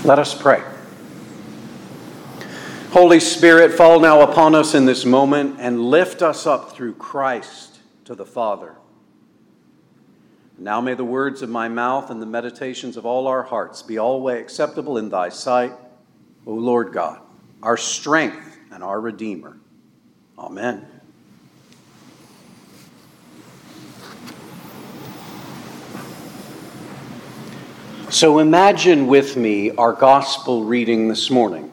Let us pray. Holy Spirit, fall now upon us in this moment and lift us up through Christ to the Father. Now may the words of my mouth and the meditations of all our hearts be always acceptable in thy sight, O Lord God, our strength and our Redeemer. Amen. So imagine with me our gospel reading this morning.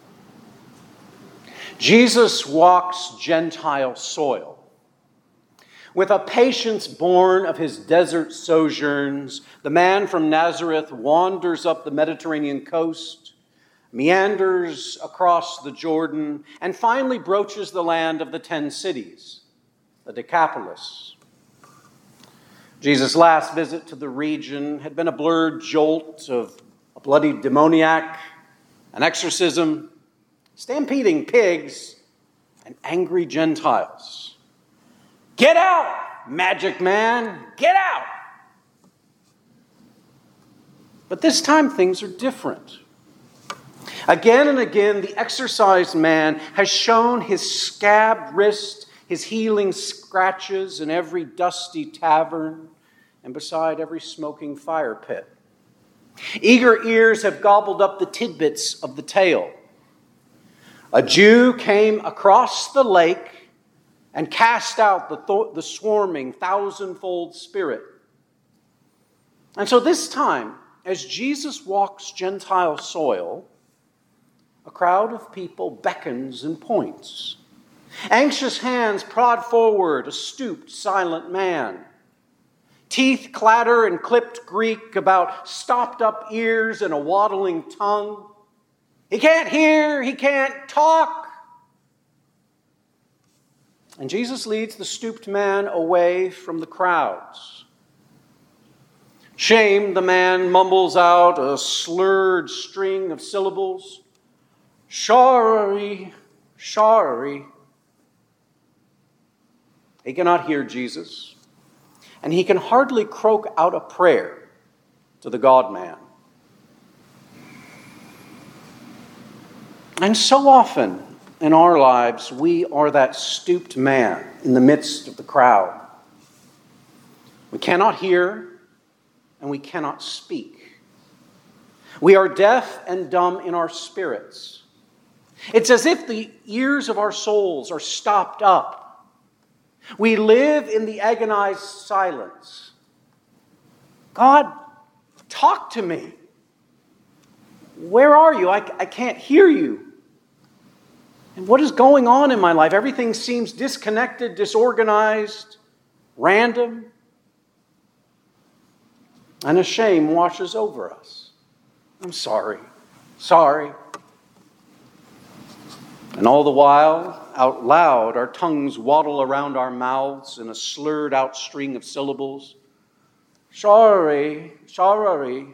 Jesus walks Gentile soil. With a patience born of his desert sojourns, the man from Nazareth wanders up the Mediterranean coast, meanders across the Jordan, and finally broaches the land of the 10 cities, the Decapolis. Jesus' last visit to the region had been a blurred jolt of a bloody demoniac, an exorcism, stampeding pigs, and angry Gentiles. Get out, magic man, get out! But this time things are different. Again and again, the exorcised man has shown his scabbed wrist, his healing scratches in every dusty tavern and beside every smoking fire pit. Eager ears have gobbled up the tidbits of the tale. A Jew came across the lake and cast out the swarming thousandfold spirit. And so this time, as Jesus walks Gentile soil, a crowd of people beckons and points. Anxious hands prod forward a stooped, silent man. Teeth clatter in clipped Greek about stopped-up ears and a waddling tongue. He can't hear, he can't talk. And Jesus leads the stooped man away from the crowds. Shamed, the man mumbles out a slurred string of syllables. Sorry, sorry. He cannot hear Jesus, and he can hardly croak out a prayer to the God-man. And so often in our lives, we are that stooped man in the midst of the crowd. We cannot hear, and we cannot speak. We are deaf and dumb in our spirits. It's as if the ears of our souls are stopped up. We live in the agonized silence. God, talk to me. Where are you? I can't hear you. And what is going on in my life? Everything seems disconnected, disorganized, random. And a shame washes over us. I'm sorry. Sorry. And all the while, out loud, our tongues waddle around our mouths in a slurred out string of syllables. Sorry, sorry.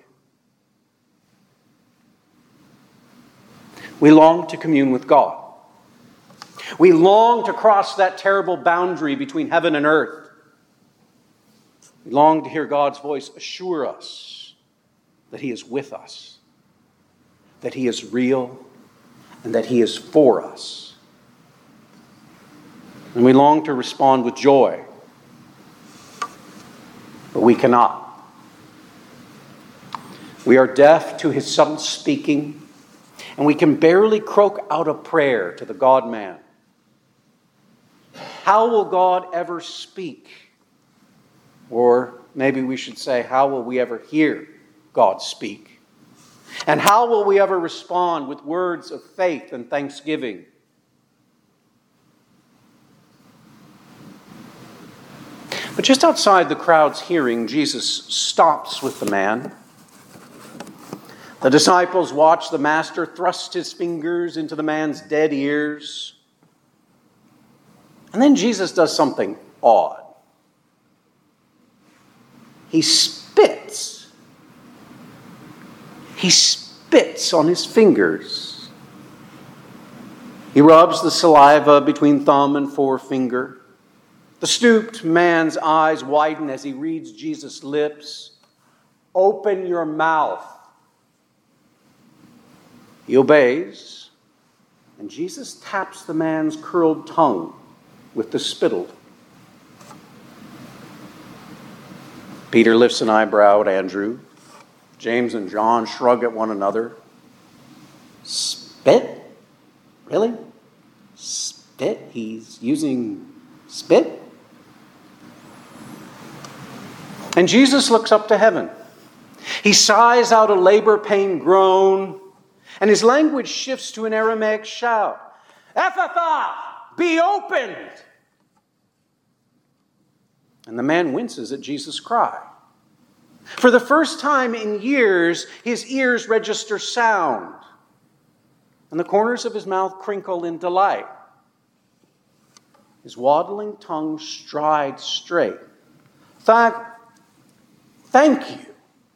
We long to commune with God. We long to cross that terrible boundary between heaven and earth. We long to hear God's voice assure us that He is with us, that He is real, and that He is for us. And we long to respond with joy, but we cannot. We are deaf to His subtle speaking, and we can barely croak out a prayer to the God-man. How will God ever speak? Or maybe we should say, how will we ever hear God speak? And how will we ever respond with words of faith and thanksgiving? But just outside the crowd's hearing, Jesus stops with the man. The disciples watch the master thrust his fingers into the man's dead ears. And then Jesus does something odd. He spits. He spits on his fingers. He rubs the saliva between thumb and forefinger. The stooped man's eyes widen as he reads Jesus' lips. Open your mouth. He obeys, and Jesus taps the man's curled tongue with the spittle. Peter lifts an eyebrow at Andrew. James and John shrug at one another. Spit? Really? Spit? He's using spit? And Jesus looks up to heaven. He sighs out a labor pain groan, and his language shifts to an Aramaic shout. Ephatha, be opened! And the man winces at Jesus' cry. For the first time in years, his ears register sound, and the corners of his mouth crinkle in delight. His waddling tongue strides straight. Thank you.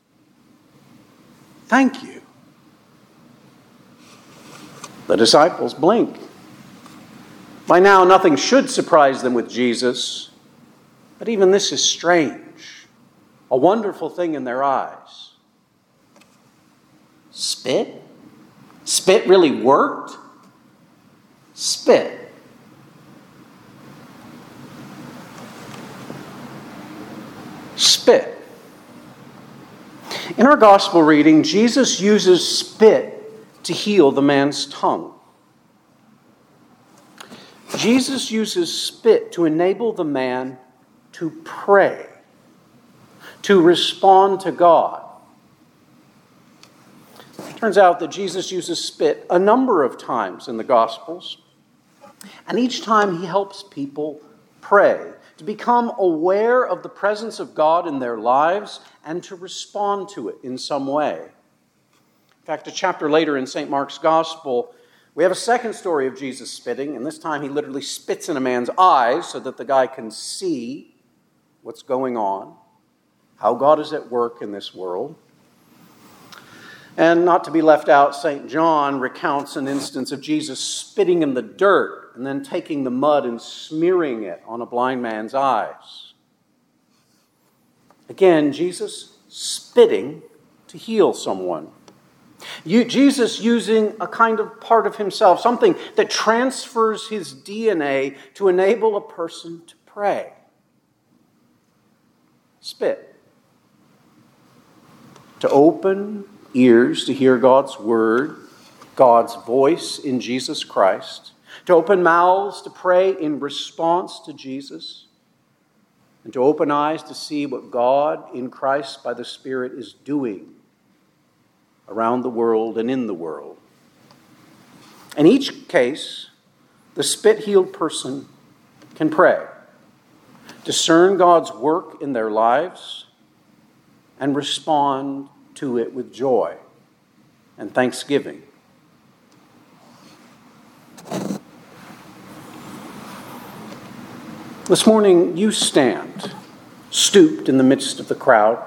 Thank you. The disciples blink. By now, nothing should surprise them with Jesus, but even this is strange, a wonderful thing in their eyes. Spit? Spit really worked? Spit. Spit. In our gospel reading, Jesus uses spit to heal the man's tongue. Jesus uses spit to enable the man to pray, to respond to God. It turns out that Jesus uses spit a number of times in the Gospels, and each time he helps people pray, to become aware of the presence of God in their lives and to respond to it in some way. In fact, a chapter later in St. Mark's Gospel, we have a second story of Jesus spitting, and this time he literally spits in a man's eyes so that the guy can see what's going on, how God is at work in this world. And not to be left out, St. John recounts an instance of Jesus spitting in the dirt and then taking the mud and smearing it on a blind man's eyes. Again, Jesus spitting to heal someone. Jesus using a kind of part of himself, something that transfers his DNA to enable a person to pray. Spit. To open ears to hear God's word, God's voice in Jesus Christ. To open mouths to pray in response to Jesus. And to open eyes to see what God in Christ by the Spirit is doing around the world and in the world. In each case, the spit-healed person can pray, discern God's work in their lives, and respond to it with joy and thanksgiving. This morning, you stand, stooped in the midst of the crowd.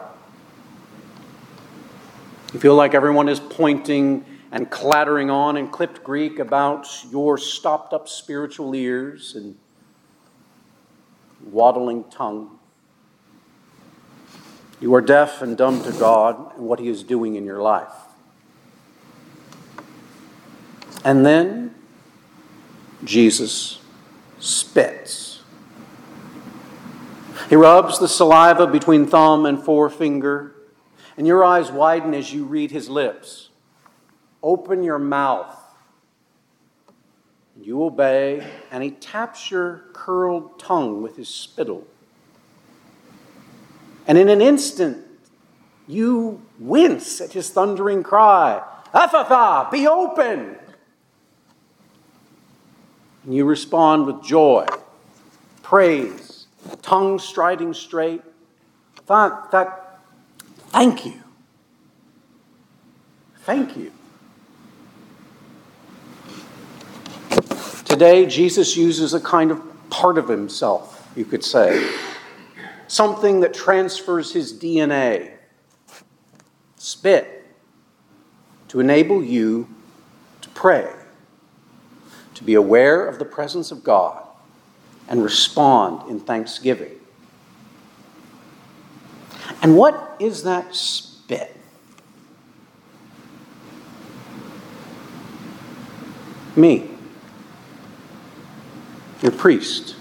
You feel like everyone is pointing and clattering on in clipped Greek about your stopped-up spiritual ears and waddling tongue. You are deaf and dumb to God and what He is doing in your life. And then Jesus spits. He rubs the saliva between thumb and forefinger, and your eyes widen as you read His lips. Open your mouth. You obey, and He taps your curled tongue with His spittle. And in an instant, you wince at His thundering cry, Ephatha, be opened! And you respond with joy, praise, tongue striding straight. Thank you. Thank you. Today, Jesus uses a kind of part of Himself, you could say. Something that transfers His DNA. Spit. To enable you to pray. To be aware of the presence of God and respond in thanksgiving. And what is that spit? Me, your priest.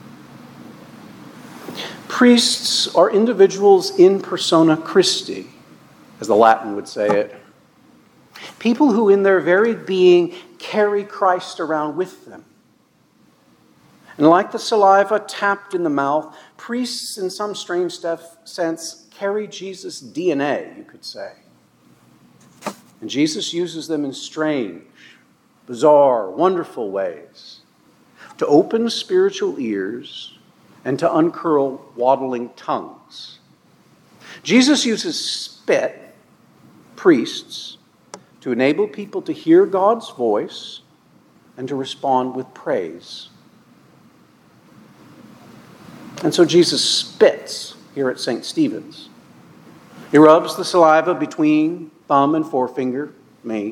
Priests are individuals in persona Christi, as the Latin would say it. People who in their very being carry Christ around with them. And like the saliva tapped in the mouth, priests in some strange sense carry Jesus' DNA, you could say. And Jesus uses them in strange, bizarre, wonderful ways to open spiritual ears and to uncurl waddling tongues. Jesus uses spit, priests, to enable people to hear God's voice and to respond with praise. And so Jesus spits here at St. Stephen's. He rubs the saliva between thumb and forefinger, me,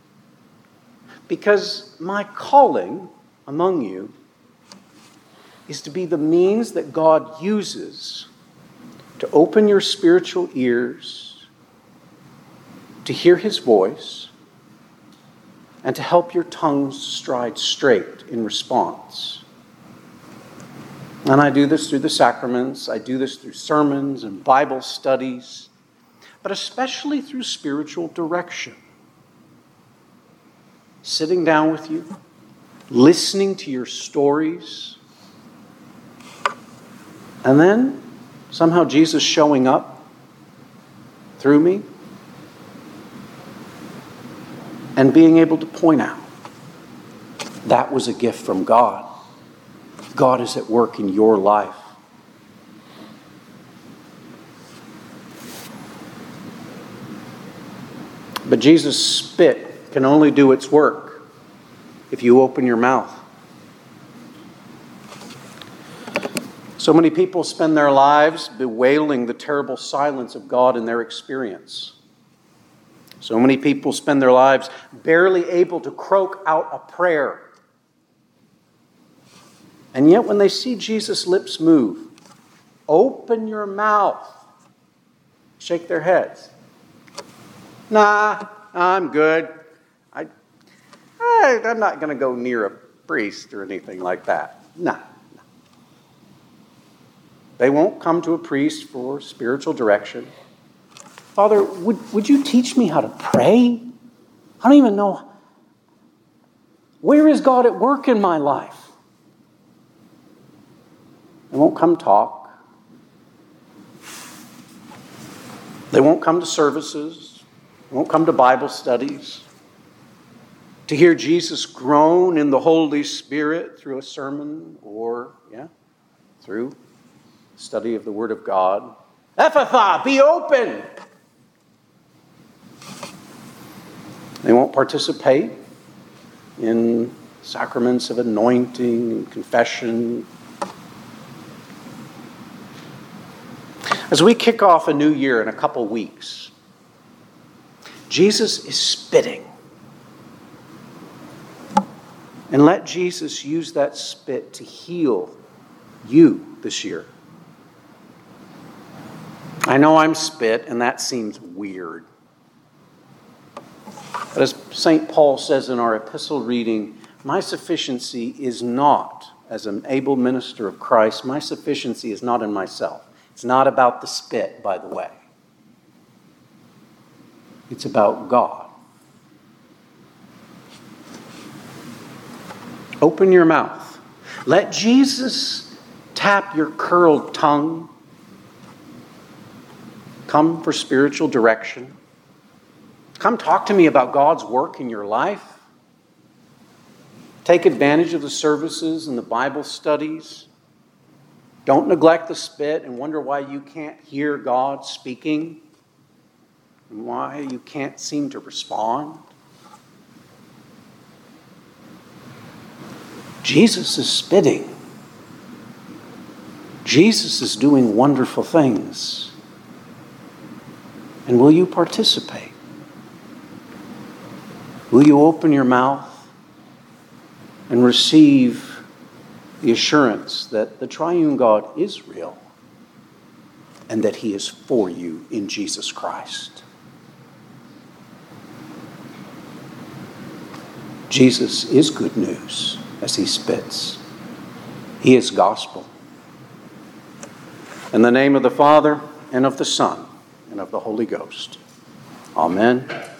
because my calling among you is to be the means that God uses to open your spiritual ears, to hear His voice, and to help your tongues stride straight in response. And I do this through the sacraments, I do this through sermons and Bible studies, but especially through spiritual direction. Sitting down with you, listening to your stories, and then somehow Jesus showing up through me and being able to point out that was a gift from God. God is at work in your life. But Jesus' spit can only do its work if you open your mouth. So many people spend their lives bewailing the terrible silence of God in their experience. So many people spend their lives barely able to croak out a prayer. And yet when they see Jesus' lips move, open your mouth, shake their heads. Nah, I'm good. I'm not going to go near a priest or anything like that. Nah. They won't come to a priest for spiritual direction. Father, would you teach me how to pray? I don't even know. Where is God at work in my life? They won't come talk. They won't come to services. They won't come to Bible studies. To hear Jesus groan in the Holy Spirit through a sermon or, through study of the Word of God. Ephatha, be open! They won't participate in sacraments of anointing and confession. As we kick off a new year in a couple weeks, Jesus is spitting. And let Jesus use that spit to heal you this year. I know I'm spit, and that seems weird. But as St. Paul says in our epistle reading, my sufficiency is not, as an able minister of Christ, my sufficiency is not in myself. It's not about the spit, by the way. It's about God. Open your mouth. Let Jesus tap your curled tongue. Come for spiritual direction. Come talk to me about God's work in your life. Take advantage of the services and the Bible studies. Don't neglect the spit and wonder why you can't hear God speaking and why you can't seem to respond. Jesus is spitting. Jesus is doing wonderful things. And will you participate? Will you open your mouth and receive the assurance that the triune God is real and that He is for you in Jesus Christ? Jesus is good news as he spits. He is gospel. In the name of the Father, and of the Son, and of the Holy Ghost. Amen.